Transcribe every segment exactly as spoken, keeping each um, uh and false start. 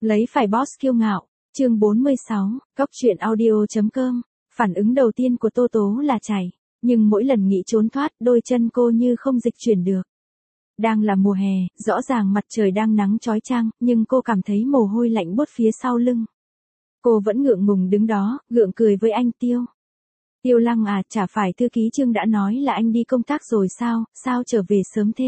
Lấy phải boss kiêu ngạo, chương bốn mươi sáu, Cóc truyện audio.com, phản ứng đầu tiên của Tô Tố là chảy, nhưng mỗi lần nghĩ trốn thoát đôi chân cô như không dịch chuyển được. Đang là mùa hè, rõ ràng mặt trời đang nắng chói chang, nhưng cô cảm thấy mồ hôi lạnh buốt phía sau lưng. Cô vẫn ngượng ngùng đứng đó, gượng cười với anh Tiêu. Tiêu Lăng à, chả phải thư ký Trương đã nói là anh đi công tác rồi sao, sao trở về sớm thế?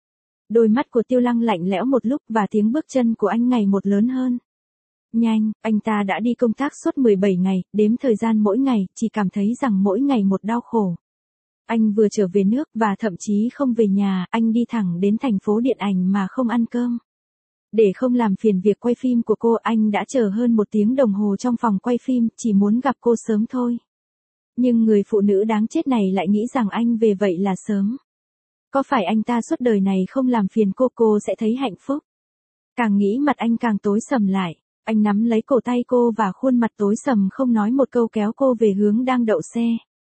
Đôi mắt của Tiêu Lăng lạnh lẽo một lúc và tiếng bước chân của anh ngày một lớn hơn. Nhanh, anh ta đã đi công tác suốt mười bảy ngày, đếm thời gian mỗi ngày, chỉ cảm thấy rằng mỗi ngày một đau khổ. Anh vừa trở về nước và thậm chí không về nhà, anh đi thẳng đến thành phố điện ảnh mà không ăn cơm. Để không làm phiền việc quay phim của cô, anh đã chờ hơn một tiếng đồng hồ trong phòng quay phim, chỉ muốn gặp cô sớm thôi. Nhưng người phụ nữ đáng chết này lại nghĩ rằng anh về vậy là sớm. Có phải anh ta suốt đời này không làm phiền cô, cô sẽ thấy hạnh phúc. Càng nghĩ mặt anh càng tối sầm lại, anh nắm lấy cổ tay cô và khuôn mặt tối sầm không nói một câu kéo cô về hướng đang đậu xe.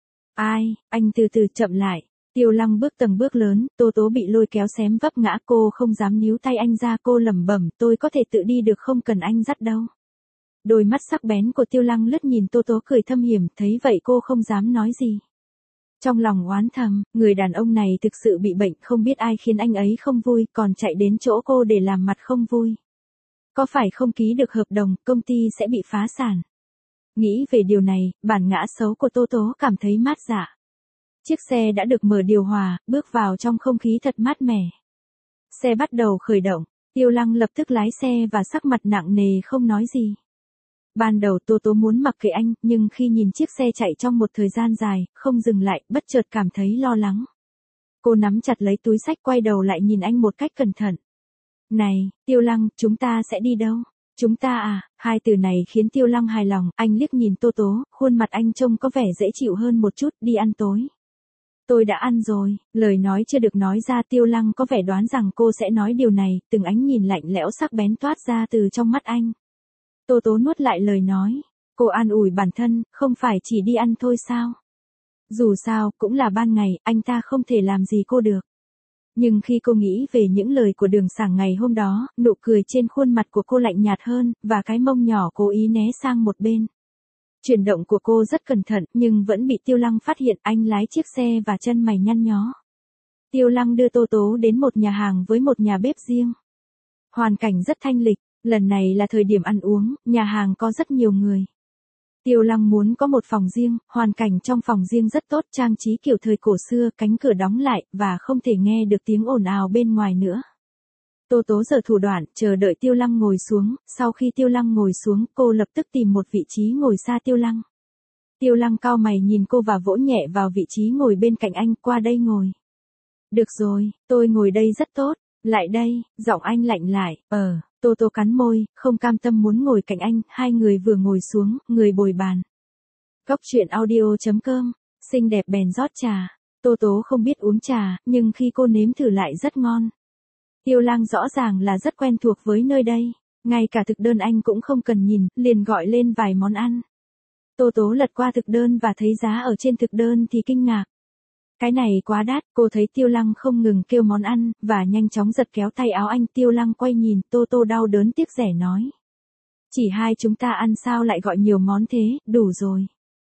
Ai, anh từ từ chậm lại. Tiêu Lăng bước từng bước lớn, Tô Tố bị lôi kéo xém vấp ngã, cô không dám níu tay anh ra, cô lẩm bẩm, tôi có thể tự đi được không cần anh dắt đâu. Đôi mắt sắc bén của Tiêu Lăng lướt nhìn Tô Tố cười thâm hiểm, thấy vậy cô không dám nói gì. Trong lòng oán thầm, người đàn ông này thực sự bị bệnh, không biết ai khiến anh ấy không vui, còn chạy đến chỗ cô để làm mặt không vui. Có phải không ký được hợp đồng, công ty sẽ bị phá sản. Nghĩ về điều này, bản ngã xấu của Tô Tố cảm thấy mát dạ. Chiếc xe đã được mở điều hòa, bước vào trong không khí thật mát mẻ. Xe bắt đầu khởi động, Tiêu Lăng lập tức lái xe và sắc mặt nặng nề không nói gì. Ban đầu Tô Tố muốn mặc kệ anh, nhưng khi nhìn chiếc xe chạy trong một thời gian dài, không dừng lại, bất chợt cảm thấy lo lắng. Cô nắm chặt lấy túi xách, quay đầu lại nhìn anh một cách cẩn thận. Này, Tiêu Lăng, chúng ta sẽ đi đâu? Chúng ta à, hai từ này khiến Tiêu Lăng hài lòng, anh liếc nhìn Tô Tố, khuôn mặt anh trông có vẻ dễ chịu hơn một chút, đi ăn tối. Tôi đã ăn rồi, lời nói chưa được nói ra, Tiêu Lăng có vẻ đoán rằng cô sẽ nói điều này, từng ánh nhìn lạnh lẽo sắc bén toát ra từ trong mắt anh. Tô Tố nuốt lại lời nói, cô an ủi bản thân, không phải chỉ đi ăn thôi sao? Dù sao, cũng là ban ngày, anh ta không thể làm gì cô được. Nhưng khi cô nghĩ về những lời của Đường Sảng ngày hôm đó, nụ cười trên khuôn mặt của cô lạnh nhạt hơn, và cái mông nhỏ cố ý né sang một bên. Chuyển động của cô rất cẩn thận, nhưng vẫn bị Tiêu Lăng phát hiện, anh lái chiếc xe và chân mày nhăn nhó. Tiêu Lăng đưa Tô Tố đến một nhà hàng với một nhà bếp riêng. Hoàn cảnh rất thanh lịch, lần này là thời điểm ăn uống, nhà hàng có rất nhiều người. Tiêu Lăng muốn có một phòng riêng, hoàn cảnh trong phòng riêng rất tốt, trang trí kiểu thời cổ xưa, cánh cửa đóng lại, và không thể nghe được tiếng ồn ào bên ngoài nữa. Tô Tố giở thủ đoạn, chờ đợi Tiêu Lăng ngồi xuống, sau khi Tiêu Lăng ngồi xuống, cô lập tức tìm một vị trí ngồi xa Tiêu Lăng. Tiêu Lăng cau mày nhìn cô và vỗ nhẹ vào vị trí ngồi bên cạnh anh, qua đây ngồi. Được rồi, tôi ngồi đây rất tốt, lại đây, giọng anh lạnh lại, ờ. Tô Tố cắn môi, không cam tâm muốn ngồi cạnh anh, hai người vừa ngồi xuống, người bồi bàn. Cóc truyện audio.com, xinh đẹp bèn rót trà. Tô Tố không biết uống trà, nhưng khi cô nếm thử lại rất ngon. Tiêu Lăng rõ ràng là rất quen thuộc với nơi đây, ngay cả thực đơn anh cũng không cần nhìn, liền gọi lên vài món ăn. Tô Tố lật qua thực đơn và thấy giá ở trên thực đơn thì kinh ngạc. Cái này quá đắt, cô thấy Tiêu Lăng không ngừng kêu món ăn, và nhanh chóng giật kéo tay áo anh. Tiêu Lăng quay nhìn, Tô Tô đau đớn tiếc rẻ nói. Chỉ hai chúng ta ăn sao lại gọi nhiều món thế, đủ rồi.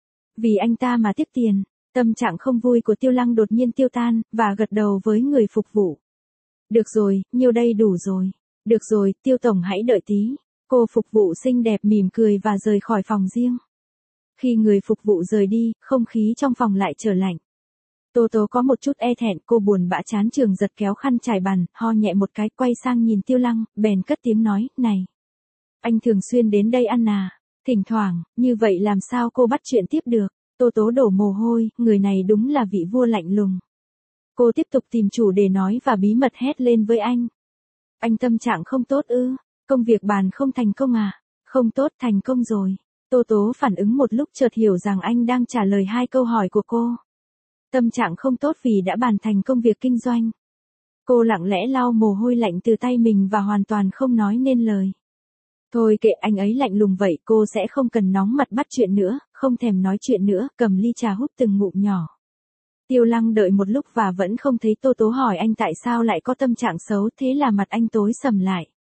Vì anh ta mà tiếc tiền, tâm trạng không vui của Tiêu Lăng đột nhiên tiêu tan, và gật đầu với người phục vụ. Được rồi, nhiêu đây đủ rồi. Được rồi, Tiêu Tổng hãy đợi tí. Cô phục vụ xinh đẹp mỉm cười và rời khỏi phòng riêng. Khi người phục vụ rời đi, không khí trong phòng lại trở lạnh. Tô Tố có một chút e thẹn, cô buồn bã chán trường giật kéo khăn trải bàn, ho nhẹ một cái, quay sang nhìn Tiêu Lăng, bèn cất tiếng nói, này. Anh thường xuyên đến đây ăn à? Thỉnh thoảng, như vậy làm sao cô bắt chuyện tiếp được? Tô Tố đổ mồ hôi, người này đúng là vị vua lạnh lùng. Cô tiếp tục tìm chủ đề nói và bí mật hét lên với anh. Anh tâm trạng không tốt ư? Công việc bàn không thành công à? Không tốt, thành công rồi. Tô Tố phản ứng một lúc chợt hiểu rằng anh đang trả lời hai câu hỏi của cô. Tâm trạng không tốt vì đã bàn thành công việc kinh doanh. Cô lặng lẽ lau mồ hôi lạnh từ tay mình và hoàn toàn không nói nên lời. Thôi kệ anh ấy lạnh lùng vậy, cô sẽ không cần nóng mặt bắt chuyện nữa, không thèm nói chuyện nữa, cầm ly trà hút từng ngụm nhỏ. Tiêu Lăng đợi một lúc và vẫn không thấy Tô Tố hỏi anh tại sao lại có tâm trạng xấu, thế là mặt anh tối sầm lại.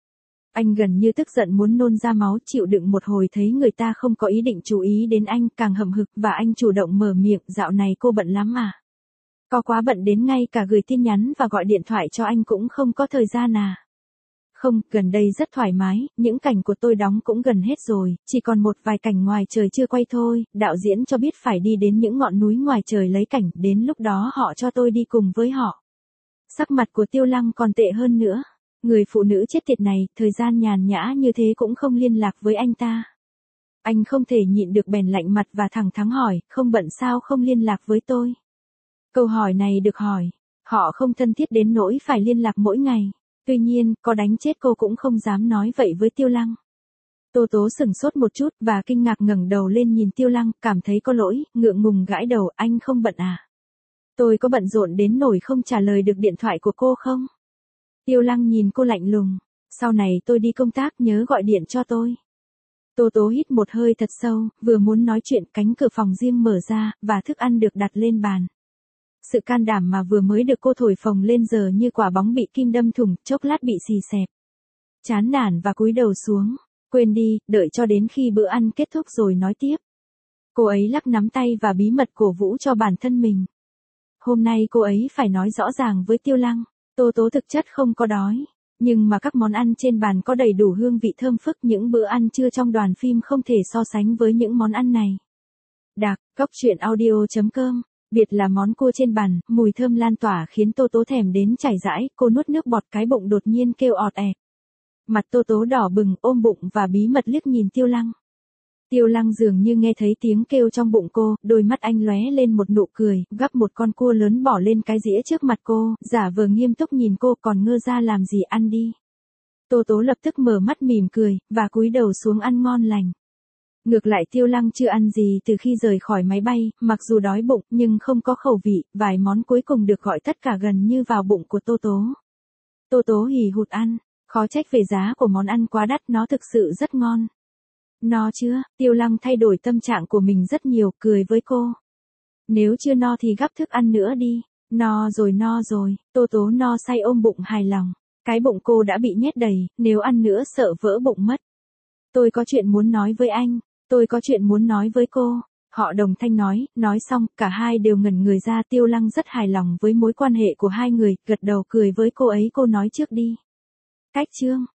Anh gần như tức giận muốn nôn ra máu, chịu đựng một hồi thấy người ta không có ý định chú ý đến anh, càng hậm hực và anh chủ động mở miệng, dạo này cô bận lắm à? Có quá bận đến ngay cả gửi tin nhắn và gọi điện thoại cho anh cũng không có thời gian à? Không, gần đây rất thoải mái, những cảnh của tôi đóng cũng gần hết rồi, chỉ còn một vài cảnh ngoài trời chưa quay thôi, đạo diễn cho biết phải đi đến những ngọn núi ngoài trời lấy cảnh, đến lúc đó họ cho tôi đi cùng với họ. Sắc mặt của Tiêu Lăng còn tệ hơn nữa. Người phụ nữ chết tiệt này, thời gian nhàn nhã như thế cũng không liên lạc với anh ta. Anh không thể nhịn được bèn lạnh mặt và thẳng thắn hỏi, không bận sao không liên lạc với tôi? Câu hỏi này được hỏi, họ không thân thiết đến nỗi phải liên lạc mỗi ngày. Tuy nhiên, có đánh chết cô cũng không dám nói vậy với Tiêu Lăng. Tô Tố sửng sốt một chút và kinh ngạc ngẩng đầu lên nhìn Tiêu Lăng, cảm thấy có lỗi, ngượng ngùng gãi đầu, anh không bận à? Tôi có bận rộn đến nỗi không trả lời được điện thoại của cô không? Tiêu Lăng nhìn cô lạnh lùng, sau này tôi đi công tác nhớ gọi điện cho tôi. Tô Tố hít một hơi thật sâu, vừa muốn nói chuyện cánh cửa phòng riêng mở ra, và thức ăn được đặt lên bàn. Sự can đảm mà vừa mới được cô thổi phồng lên giờ như quả bóng bị kim đâm thủng, chốc lát bị xì xẹp. Chán nản và cúi đầu xuống, quên đi, đợi cho đến khi bữa ăn kết thúc rồi nói tiếp. Cô ấy lắc nắm tay và bí mật cổ vũ cho bản thân mình. Hôm nay cô ấy phải nói rõ ràng với Tiêu Lăng, Tô Tố thực chất không có đói, nhưng mà các món ăn trên bàn có đầy đủ hương vị thơm phức, những bữa ăn trưa trong đoàn phim không thể so sánh với những món ăn này. Đặc, Cóc Truyện Audio chấm com, biệt là món cua trên bàn, mùi thơm lan tỏa khiến Tô Tố thèm đến chảy rãi, cô nuốt nước bọt cái bụng đột nhiên kêu ọt ẹt. Mặt Tô Tố đỏ bừng, ôm bụng và bí mật liếc nhìn Tiêu Lăng. Tiêu Lăng dường như nghe thấy tiếng kêu trong bụng cô, đôi mắt anh lóe lên một nụ cười, gắp một con cua lớn bỏ lên cái dĩa trước mặt cô, giả vờ nghiêm túc nhìn cô, còn ngơ ra làm gì, ăn đi. Tô Tố lập tức mở mắt mỉm cười, và cúi đầu xuống ăn ngon lành. Ngược lại Tiêu Lăng chưa ăn gì từ khi rời khỏi máy bay, mặc dù đói bụng nhưng không có khẩu vị, vài món cuối cùng được gọi tất cả gần như vào bụng của Tô Tố. Tô Tố hì hụt ăn, khó trách về giá của món ăn quá đắt, nó thực sự rất ngon. No chưa? Tiêu Lăng thay đổi tâm trạng của mình rất nhiều, cười với cô. Nếu chưa no thì gắp thức ăn nữa đi. No rồi no rồi, Tô Tố no say ôm bụng hài lòng. Cái bụng cô đã bị nhét đầy, nếu ăn nữa sợ vỡ bụng mất. Tôi có chuyện muốn nói với anh, tôi có chuyện muốn nói với cô. Họ đồng thanh nói, nói xong, cả hai đều ngẩn người ra. Tiêu Lăng rất hài lòng với mối quan hệ của hai người, gật đầu cười với cô ấy, cô nói trước đi. Cách chương.